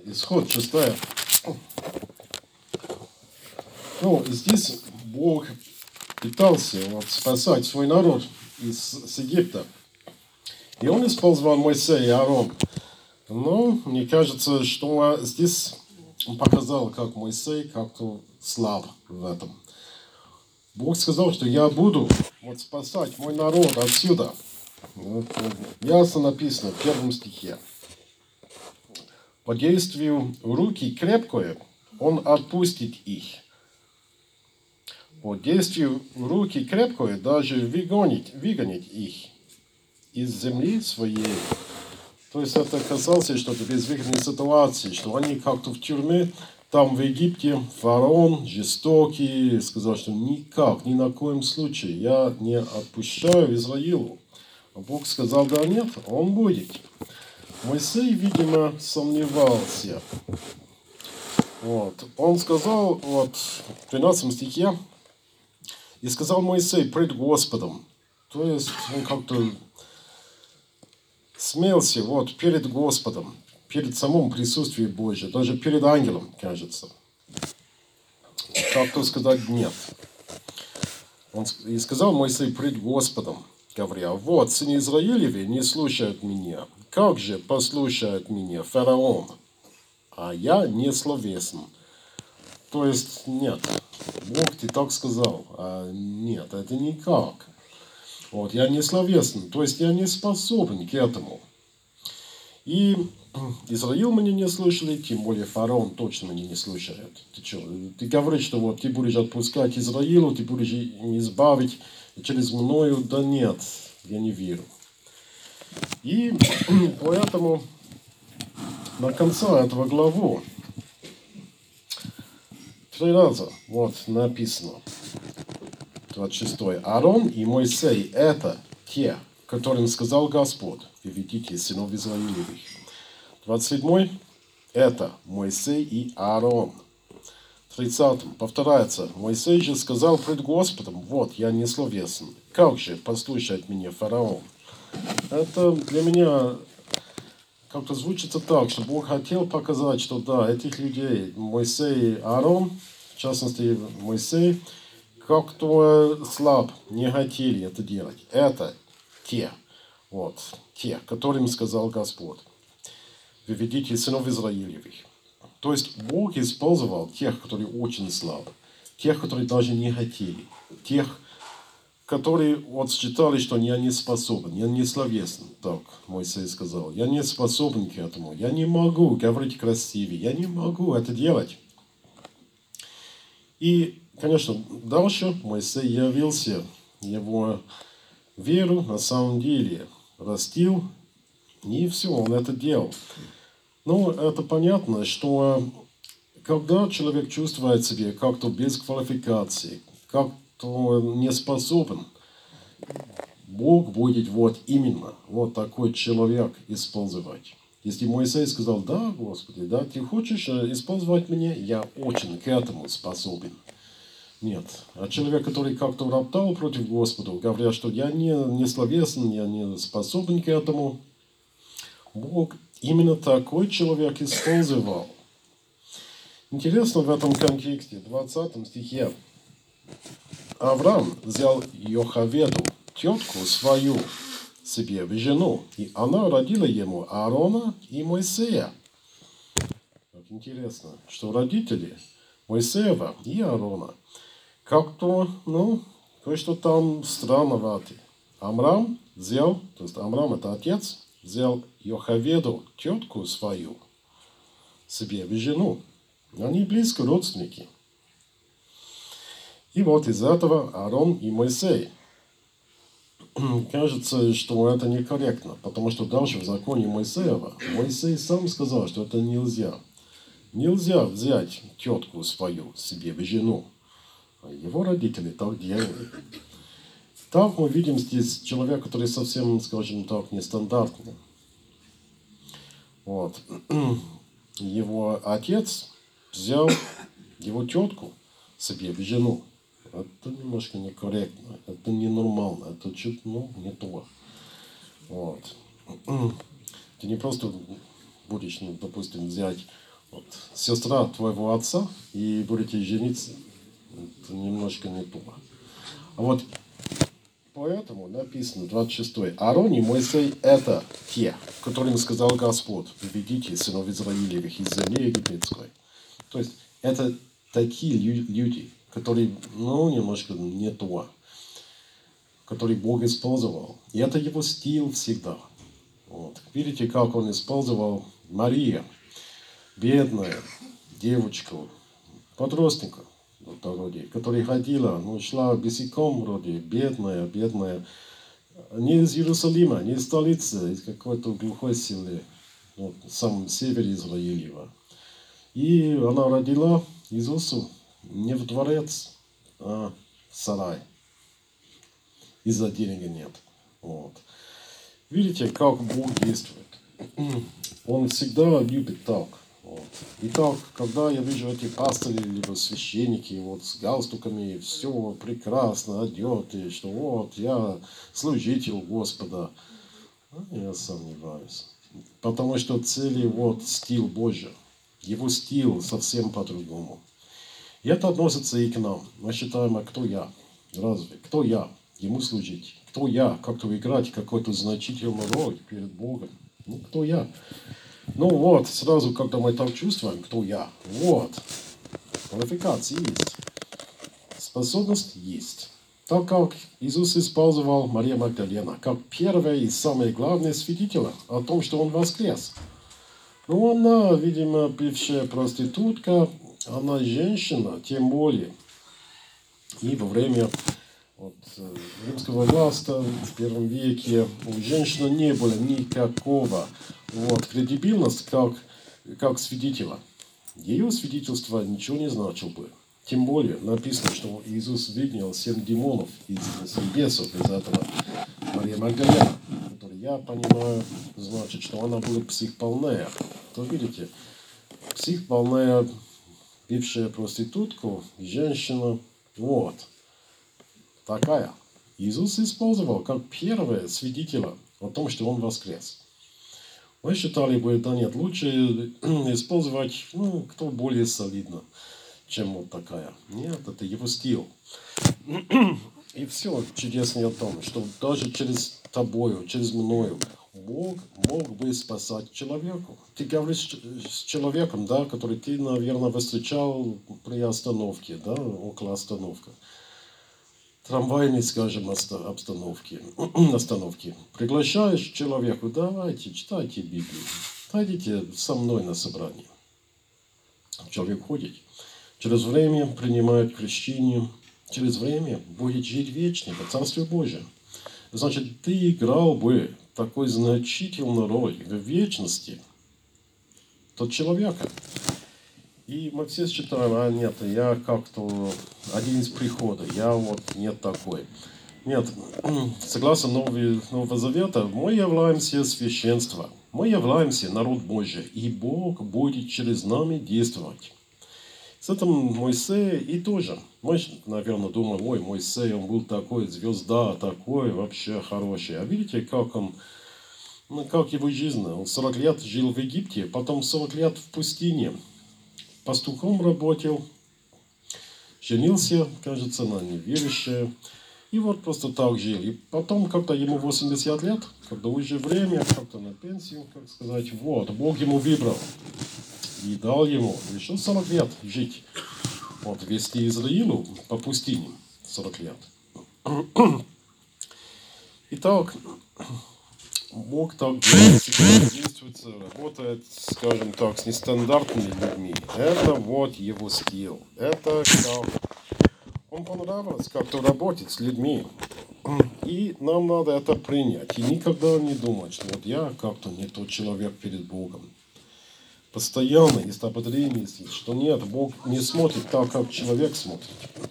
Исход 6. Ну, здесь Бог пытался спасать свой народ с Египта. И он использовал Моисея и Аарон. Но мне кажется, что здесь он показал, как Моисей как-то слаб в этом. Бог сказал, что я буду спасать мой народ отсюда. Ясно написано в 1 стихе. По действию руки крепкой он отпустит их. По действию руки крепкой даже выгонит их из земли своей. То есть это касалось что-то безвыходной ситуации, что они как-то в тюрьме, там в Египте фараон жестокий, сказал, что никак, ни на коем случае я не отпущаю Израилу. А Бог сказал, да нет, он будет. Моисей, видимо, сомневался. Он сказал, в 13 стихе, и сказал Моисей пред Господом. То есть он как-то смелся перед Господом, перед самым присутствием Божьим, даже перед ангелом, кажется. Как-то сказать нет. И сказал Моисей пред Господом, говоря, сыны Израилевы не слушают меня. Как же послушают меня фараон? А я не словесен. То есть нет. Бог ты так сказал. А нет, это никак. Я не словесен. То есть я не способен к этому. И Израиль меня не слышали, тем более фараон точно меня не слушает. Ты что? Ты говоришь, что ты будешь отпускать Израилу, ты будешь избавить через мною. Да нет, я не верю. И поэтому на конце этого главы 3 раза написано, 26. Аарон и Моисей – это те, которым сказал Господь, выведите сынов Израилевых. 27. Это Моисей и Аарон. 30. Повторяется, Моисей же сказал пред Господом, я не словесен. Как же послушает меня фараон? Это для меня как-то звучит так, что Бог хотел показать, что да, этих людей, Моисей и Аарон, в частности Моисей, как-то слаб, не хотели это делать. Это те, которым сказал Господь. Выведите сынов Израилевых. То есть Бог использовал тех, которые очень слабы, тех, которые даже не хотели, тех, которые считали, что я не способен, я не словесен, так Моисей сказал, я не способен к этому, я не могу говорить красивее, я не могу это делать. И, конечно, дальше Моисей явился, его веру на самом деле растил, и все, он это делал. Но это понятно, что когда человек чувствует себя как-то без квалификации, как-то не способен, Бог будет именно такой человек использовать. Если Моисей сказал, да, Господи, да, ты хочешь использовать меня, я очень к этому способен. Нет. А человек, который как-то роптал против Господа, говоря, что я не словесен, я не способен к этому, Бог именно такой человек использовал. Интересно в этом контексте, в 20 стихе, Авраам взял Йохаведу, тетку свою, себе в жену, и она родила ему Аарона и Моисея. Так интересно, что родители Моисеева и Аарона как-то, кое-что там странновато. Амрам взял, то есть Амрам это отец, взял Йохаведу, тетку свою, себе в жену. Они близко родственники. И из этого Аарон и Моисей. Кажется, что это некорректно, потому что дальше в законе Моисеева Моисей сам сказал, что это нельзя. Нельзя взять тетку свою себе в жену. А его родители так делали. Так мы видим здесь человека, который совсем, скажем так, нестандартный. Его отец взял его тетку себе в жену. Это немножко некорректно, это ненормально, это чуть, не то. Ты не просто будешь, допустим, взять вот, сестра твоего отца, и будете жениться, это немножко не то. А вот поэтому написано 26. Аарон и Моисей – это те, которым сказал Господь: выведите сынов Израилевых из земли египетской. То есть это такие люди, которые, немножко не то, которые Бог использовал. И это его стиль всегда. Вот. Видите, как он использовал Мария, бедная девочка, подростника, вроде, которая ходила, шла босиком вроде, бедная, не из Иерусалима, не из столицы, из какой-то глухой селы, в самом севере Израилева. И она родила Иисусу не в дворец, а в сарай. Из-за денег нет. Вот. Видите, как Бог действует. Он всегда любит так. Вот. И так, когда я вижу эти пастыри, либо священники, вот с галстуками, все прекрасно одеты, что вот я служитель Господа, я сомневаюсь. Потому что цели, вот стиль Божий, его стиль совсем по-другому. И это относится и к нам. Мы считаем, а кто я? Разве? Кто я? Ему служить. Кто я? Как-то играть какой-то значительную роль перед Богом. Кто я? Вот, сразу, когда мы так чувствуем, кто я, вот, квалификация есть, способность есть. Так как Иисус использовал Мария Магдалена как первое и самое главное свидетель о том, что Он воскрес. Она, видимо, бывшая проститутка, она женщина, тем более. И во время римского властва в первом веке у женщины не было никакого кредибильности как свидетеля. Ее свидетельство ничего не значило бы. Тем более написано, что Иисус выгнал 7 демонов из бесов из этого Мария Магдалена, которая, я понимаю, значит, что она была психбольная. То видите, психбольная бывшая проститутка, женщина, вот. Такая. Иисус использовал как первое свидетеля о том, что Он воскрес. Мы считали бы, да нет, лучше использовать, кто более солидно, чем вот такая. Нет, это его стиль. И все чудеснее о том, что даже через тобою, через мною, Бог мог бы спасать человеку. Ты говоришь с человеком, да, который ты, наверное, встречал при остановке, да, около остановки. Трамвайной, скажем, остановки. Приглашаешь человека: давайте, читайте Библию. Пойдите со мной на собрание. Человек ходит. Через время принимает крещение. Через время будет жить вечно в Царстве Божьем. Значит, ты играл бы такой значительную роль в вечности тот человека. И мы все считаем, нет, я как-то один из прихода, я нет такой. Нет, согласно Нового Завета, мы являемся священство, мы являемся народ Божий, и Бог будет через нами действовать. С этим Моисей и тоже. Мы, наверное, думаем, Моисей, он был такой, звезда, такой, вообще хороший. А видите, как он, как его жизнь. Он 40 лет жил в Египте, потом 40 лет в пустыне. Пастухом работал, женился, кажется, на неверующей. И просто так жил. И потом, когда ему 80 лет, когда уже время, как-то на пенсию, как сказать, Бог ему выбрал. И дал ему еще 40 лет жить. Вести Израилу по пустыне 40 лет. Итак, Бог так действует, работает, скажем так, с нестандартными людьми. Это его стиль. Это как он понравилось как-то работать с людьми. И нам надо это принять. И никогда не думать, что я как-то не тот человек перед Богом. Постоянно есть ободрение, что нет, Бог не смотрит так, как человек смотрит.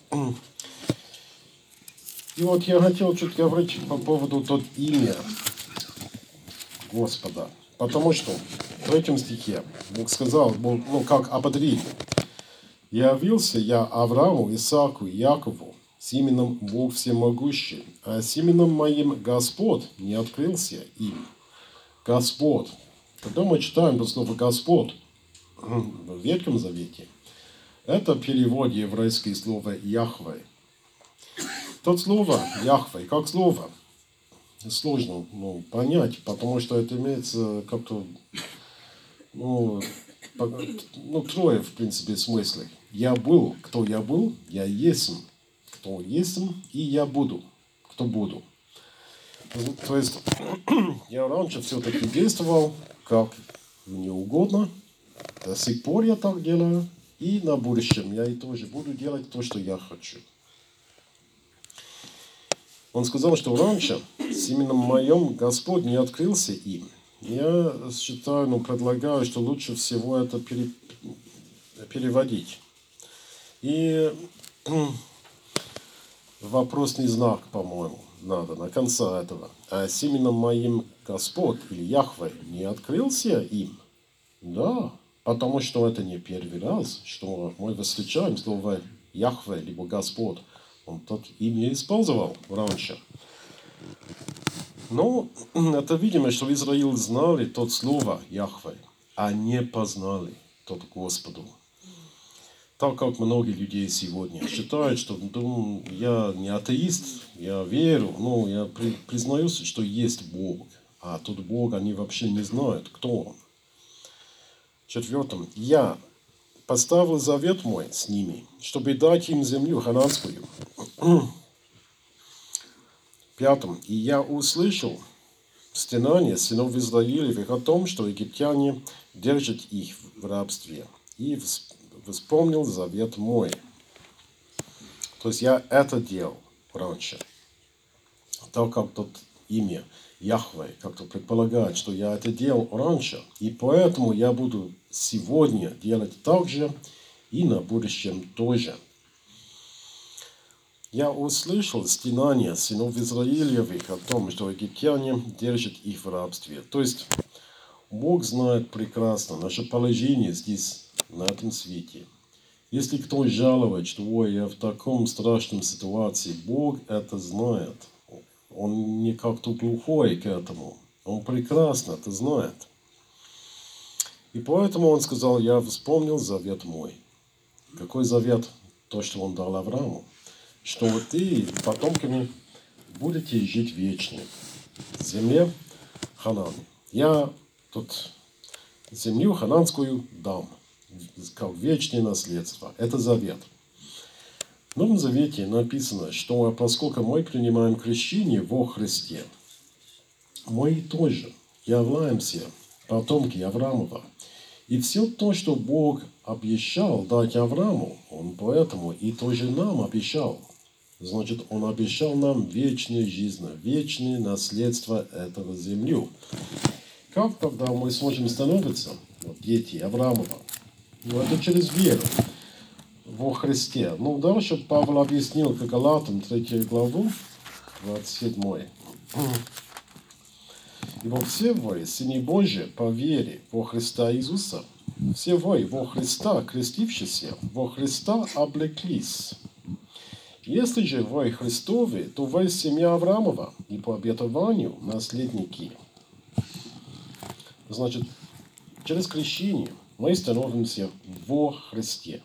И я хотел чуть говорить по поводу тот имя Господа. Потому что в этом стихе Бог сказал, как ободрить. Явился я Аврааму, Исааку и Якову с именем Бог Всемогущий, а с именем моим Господь не открылся им. Господь. Когда мы читаем это слово Господь, в Ветхом Завете, это перевод еврейское слово Яхве. Тот слово Яхве, как слово, сложно понять, потому что это имеется как-то трое, в принципе, смыслов. Я был, кто я был, я есть, кто есть, и я буду, кто буду. То есть я раньше все-таки действовал, как мне угодно, до сих пор я так делаю, и на будущем я и тоже буду делать то, что я хочу. Он сказал, что раньше с именем моим Господь не открылся им. Я считаю, предлагаю, что лучше всего это переводить. И вопросный знак, по-моему, надо на конце этого. А с именем моим Господь или Яхве не открылся им? Да, потому что это не первый раз, что мы встречаем слово Яхве, либо Господь. Он так им не использовал раньше. Но это видимо, что Израиль знали тот слово Яхве, а не познали тот Господу. Так как многие людей сегодня считают, что я не атеист, я верю, я признаюсь, что есть Бог. А тот Бог они вообще не знают, кто Он. Четвертым. Я поставил завет мой с ними, чтобы дать им землю хананскую. Пятым. И я услышал стенание сынов Израилевых о том, что египтяне держат их в рабстве. И вспомнил завет мой. То есть я это делал раньше. Так как тут имя Яхве как-то предполагает, что я это делал раньше. И поэтому я буду сегодня делать так же и на будущем тоже. Я услышал стенание сынов Израилевых о том, что египтяне держат их в рабстве. То есть Бог знает прекрасно наше положение здесь, на этом свете. Если кто жалует, что ой, я в таком страшном ситуации, Бог это знает. Он не как-то глухой к этому. Он прекрасно это знает. И поэтому он сказал, я вспомнил завет мой. Какой завет? То, что он дал Аврааму. Что ты потомками будете жить вечно в земле Ханан. Я тут землю хананскую дам, как вечное наследство. Это завет. В Новом Завете написано, что поскольку мы принимаем крещение во Христе, мы тоже являемся потомки Авраамова. И все то, что Бог обещал дать Аврааму, Он поэтому и тоже нам обещал. Значит, Он обещал нам вечную жизнь, вечное наследство этого землю. Как тогда мы сможем становиться дети Авраамова? Это через веру во Христе. Дальше Павел объяснил к Галатам 3 главу, 27. Ибо все вы, сыны Божьи, по вере во Христа Иисуса, все вы во Христа, крестившиеся, во Христа облеклись. Если же вы Христовы, то вы семья Авраамова и по обетованию наследники. Значит, через крещение мы становимся во Христе.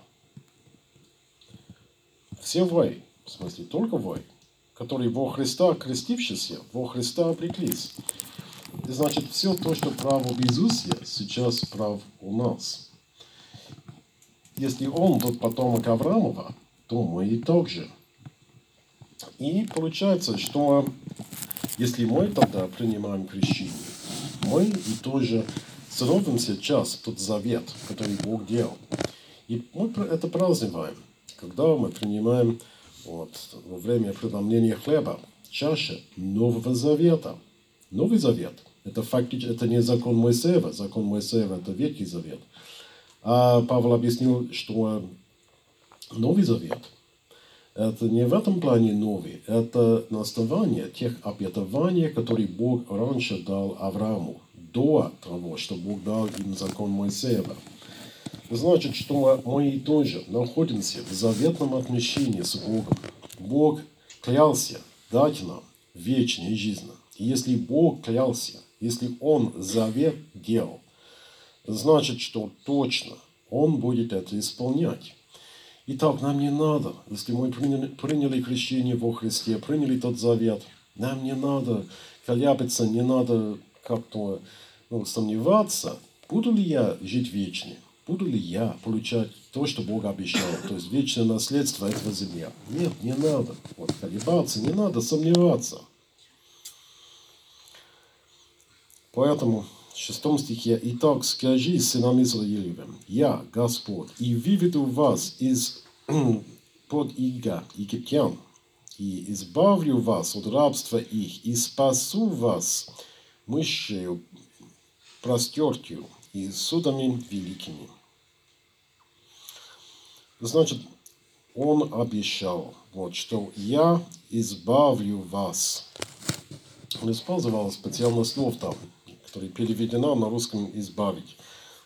Все вы, в смысле только вы, которые во Христа крестившиеся, во Христа облеклись. И значит, все то, что право в Иисусе, сейчас прав у нас. Если он тот потомок Авраамова, то мы и так же. И получается, что если мы тогда принимаем крещение, мы и тоже становимся часть тот завет, который Бог делал. И мы это празднуем, когда мы принимаем во время преломления хлеба чаша Нового Завета. Новый Завет – это фактически это не закон Моисеева. Закон Моисеева – это Ветхий Завет. А Павел объяснил, что Новый Завет – это не в этом плане новый, это на основании тех обетований, которые Бог раньше дал Аврааму, до того, что Бог дал им закон Моисеева. Значит, что мы тоже находимся в заветном отношении с Богом. Бог клялся дать нам вечную жизнь. И если Бог клялся, если Он завет делал, значит, что точно Он будет это исполнять. Итак, нам не надо, если мы приняли крещение во Христе, приняли тот завет, нам не надо колебаться, не надо как-то сомневаться, буду ли я жить вечно, буду ли я получать то, что Бог обещал, то есть вечное наследство этого земли. Нет, не надо колебаться, не надо сомневаться. Поэтому в 6 стихе: «Итак, скажи сынам Израилевым: я, Господь, и выведу вас под иго египтян, и избавлю вас от рабства их, и спасу вас мышью простертью и судами великими». Значит, Он обещал, что «я избавлю вас». Он использовал специальное слово там, которое переведено на русском «избавить».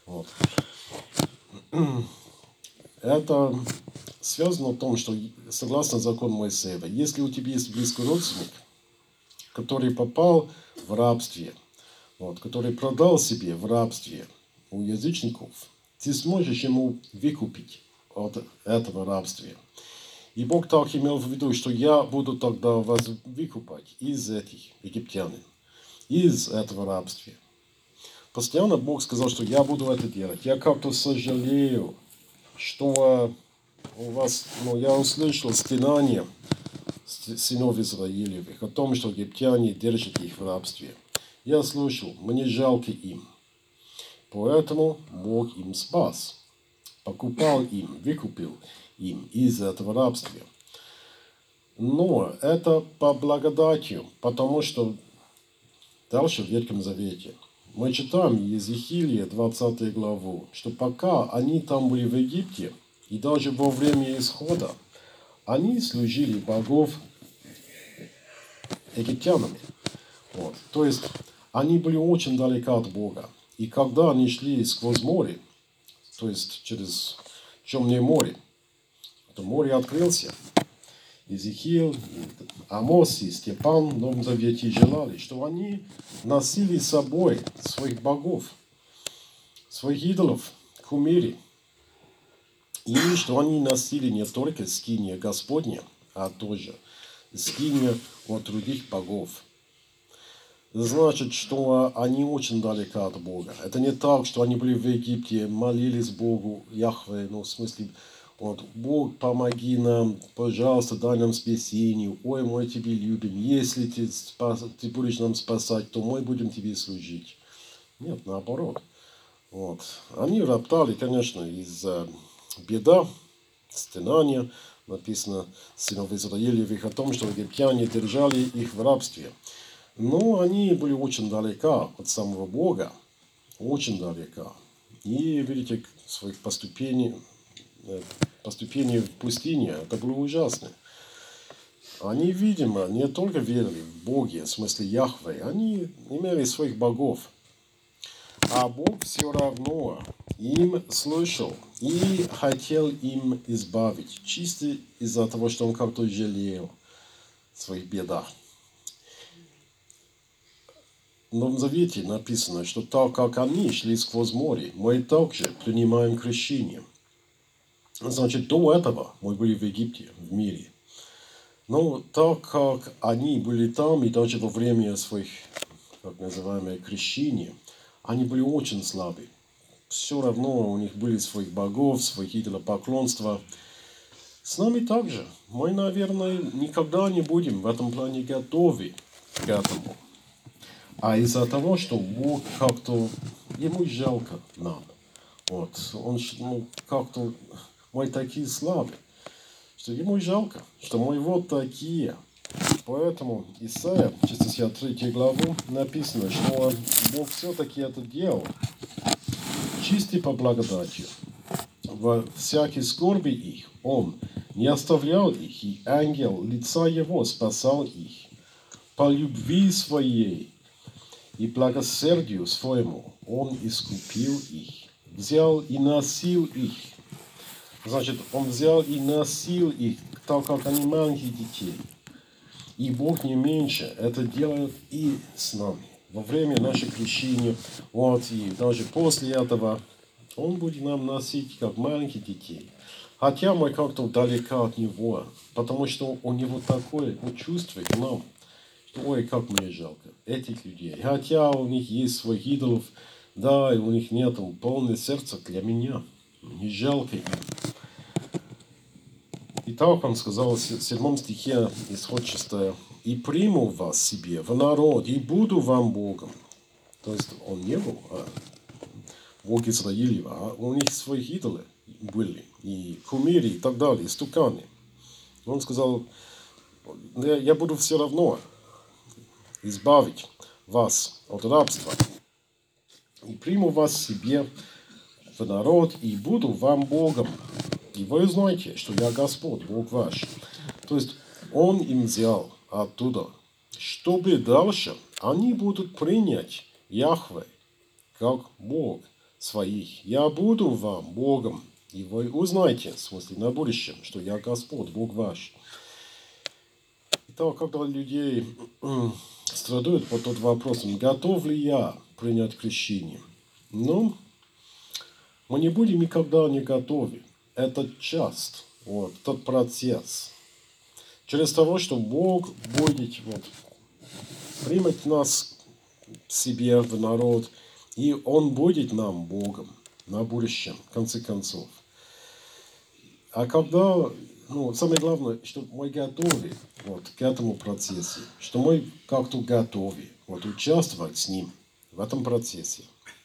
Это связано в том, что согласно закону Моисеева, если у тебя есть близкий родственник, который попал в рабстве, который продал себе в рабстве у язычников, ты сможешь ему выкупить от этого рабства. И Бог так имел в виду, что я буду тогда вас выкупать из этих египтян, из этого рабства. Постоянно Бог сказал, что я буду это делать. Я как-то сожалею, что у вас, я услышал стенание сынов Израилевых о том, что египтяне держат их в рабстве. Я слушал, мне жалко им. Поэтому Бог им спас. Покупал им, выкупил им из этого рабства. Но это по благодатью, потому что дальше в Ветхом Завете мы читаем Иезекииля 20 главу, что пока они там были в Египте, и даже во время исхода, они служили богов египтянами. То есть они были очень далеко от Бога. И когда они шли сквозь море, то есть через Черное море, то море открылся. Иезекииль, Амос и Степан в Новом Завете желали, что они носили с собой своих богов, своих идолов, кумирей. И что они носили не только скиния Господня, а тоже скиния от других богов. Значит, что они очень далеко от Бога. Это не так, что они были в Египте, молились Богу, Яхве, в смысле, Бог, помоги нам, пожалуйста, дай нам спасение, ой, мы Тебя любим, если ты будешь нам спасать, то мы будем Тебе служить. Нет, наоборот. Они роптали, конечно, из-за беда, стенания, написано сынов Израилевых о том, что египтяне держали их в рабстве. Но они были очень далеко от самого Бога, очень далеко. И видите, своих поступлений в пустыне, это было ужасно. Они, видимо, не только верили в Боге, в смысле Яхве, они имели своих богов. А Бог все равно им слышал и хотел им избавить, чисто из-за того, что Он как-то жалел в своих бедах. В Новом Завете написано, что так как они шли сквозь море, мы также принимаем крещение. Значит, до этого мы были в Египте, в мире. Но так как они были там, и даже во время своих, так называемых, крещений, они были очень слабы. Все равно у них были своих богов, своих идолопоклонства. С нами также. Мы, наверное, никогда не будем в этом плане готовы к этому. А из-за того, что Бог как-то, Ему жалко нам. Он как-то, мы такие слабые, что Ему жалко, что мы вот такие. Поэтому Исайя, 63 главу, написано, что Бог все-таки это делал чисто по благодати. Во всякой скорби их Он не оставлял их, и ангел лица Его спасал их. По любви Своей и благосердию Своему Он искупил их, взял и носил их. Значит, Он взял и носил их, так как они маленькие детей. И Бог не меньше это делает и с нами. во время нашего крещения, вот, и даже после этого, Он будет нам носить как маленьких детей. Хотя мы как-то далеко от Него, потому что у Него такое чувство к нам, что ой, как мне жалко этих людей. Хотя у них есть своих идолов, да, и у них нет полное сердце для меня. Не жалко им. И так Он сказал в 7 стихе, исход 6. «И приму вас себе в народ, и буду вам Богом». То есть Он не был Бог Израилев, а у них свои идолы были, и кумиры, и так далее, и стуканы. Он сказал, я буду все равно избавить вас от рабства, и приму вас себе в народ, и буду вам Богом. И вы знаете, что я Господь, Бог ваш. То есть Он им взял оттуда, чтобы дальше они будут принять Яхве как Бог своих. Я буду вам Богом, и вы узнаете, в смысле на будущем, что я Господь, Бог ваш. Итак, когда людей страдают по тот вопрос, готов ли я принять крещение? Ну, мы не будем никогда не готовы. Это часть, вот, тот процесс. Через того, что Бог будет примать нас к себе в народ, и Он будет нам Богом на будущем, в конце концов. А когда, самое главное, что мы готовы к этому процессу, что мы как-то готовы участвовать с Ним в этом процессе.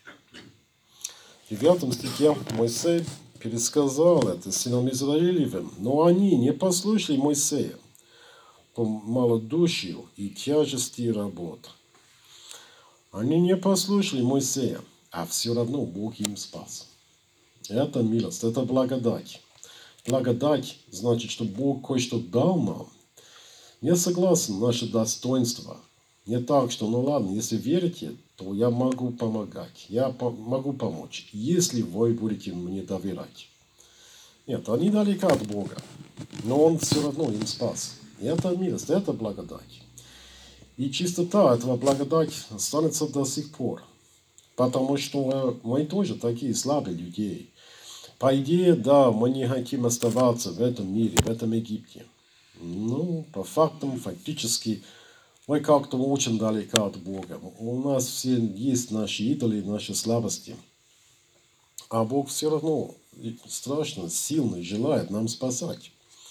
В 9 стихе Моисей пересказал это сынам Израилевым, но они не послушали Моисея по малодушию и тяжести работ. Они не послушали Моисея, а все равно Бог им спас. Это милость, это благодать. Благодать значит, что Бог кое-что дал нам. Не согласен наше достоинство. Не так, что, ладно, если верите, то я могу помогать, я могу помочь, если вы будете мне доверять. Нет, они далеко от Бога, но Он все равно им спас. И это милость, это благодать. И чистота этого благодати останется до сих пор. Потому что мы тоже такие слабые люди. По идее, да, мы не хотим оставаться в этом мире, в этом Египте. По фактам, фактически, мы как-то очень далеко от Бога. У нас все есть наши идолы, наши слабости. А Бог все равно страшно, сильно желает нам спасать.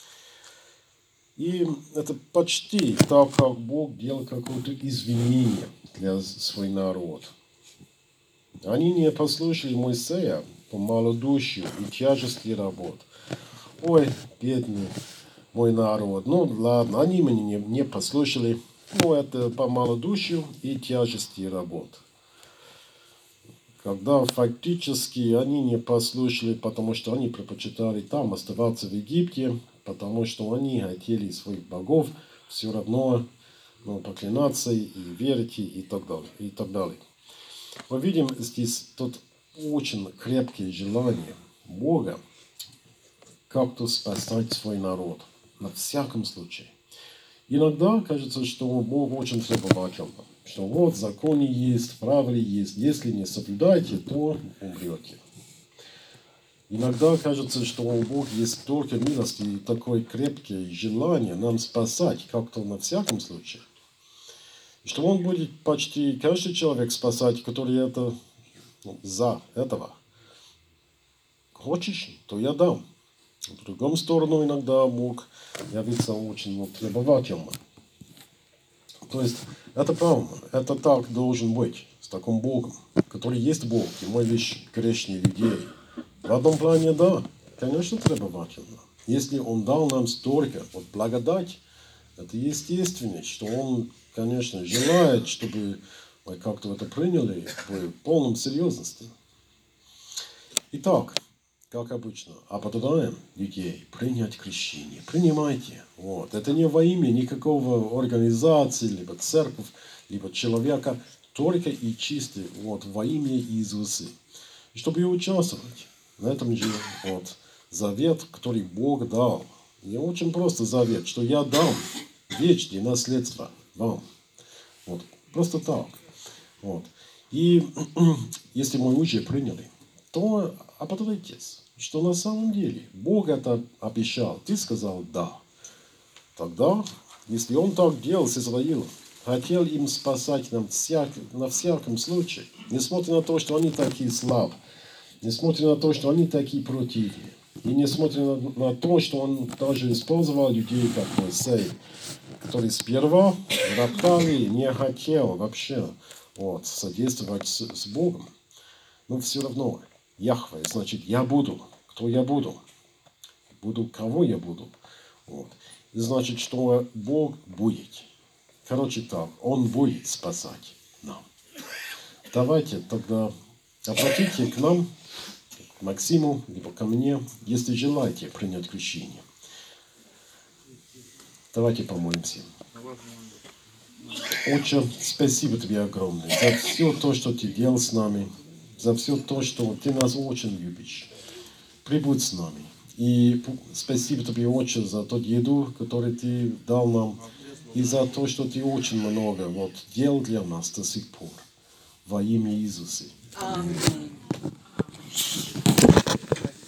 И это почти так, как Бог делал какое-то извинение для своего народа. Они не послушали Моисея по малодушию и тяжести работ. Ой, бедный мой народ. Ладно, они меня не послушали. Это по малодушию и тяжести работ. Когда фактически они не послушали, потому что они предпочитали там оставаться в Египте, потому что они хотели своих богов все равно поклоняться и верить и так далее. И так далее. Мы видим здесь тут очень крепкие желания Бога как-то спасать свой народ. На всяком случае. Иногда кажется, что Бог очень требовательный. Что законы есть, правила есть. Если не соблюдаете, то умрете. Иногда кажется, что у Бога есть столько милости и такое крепкое желание нам спасать, как-то на всяком случае. Что Он будет почти каждый человек спасать, который это за этого. Хочешь, то я дам. В другом сторону иногда Бог явится очень требовательно. То есть это правильно, это так должен быть, с таким Богом, который есть Бог, и мы лишь грешные людей. В одном плане, да, конечно, требовательно. Если Он дал нам столько благодать, это естественно, что Он, конечно, желает, чтобы мы как-то это приняли в полном серьезности. Итак, как обычно, ободряем людей принять крещение. Принимайте. Это не во имя никакого организации, либо церковь, либо человека, только и чисто во имя Иисуса. И чтобы участвовать в этом же завет, который Бог дал. Не очень просто завет, что я дам вечное наследство вам. Просто так. Вот. И если мы уже приняли, то обрадуйтесь, что на самом деле Бог это обещал. Ты сказал «да». Тогда, если Он так делал с Израилем, хотел им спасать на всяком случае, несмотря на то, что они такие слабые, несмотря на то, что они такие противные, и несмотря на то, что Он даже использовал людей, как Моисей, который сперва роптали, не хотел вообще содействовать с Богом, но все равно Яхве, значит, я буду. Кто я буду? Буду, кого я буду? Вот. И значит, что Бог будет. Короче так, Он будет спасать нам. Давайте тогда обратите к нам, к Максиму, либо ко мне, если желаете принять крещение. Давайте помолимся. Отче, спасибо Тебе огромное за все то, что Ты делал с нами, за все то, что Ты нас очень любишь. Прибудь с нами. И спасибо Тебе, Отче, за тот еду, который Ты дал нам, и за то, что Ты очень много делал для нас до сих пор. Во имя Иисуса. Аминь.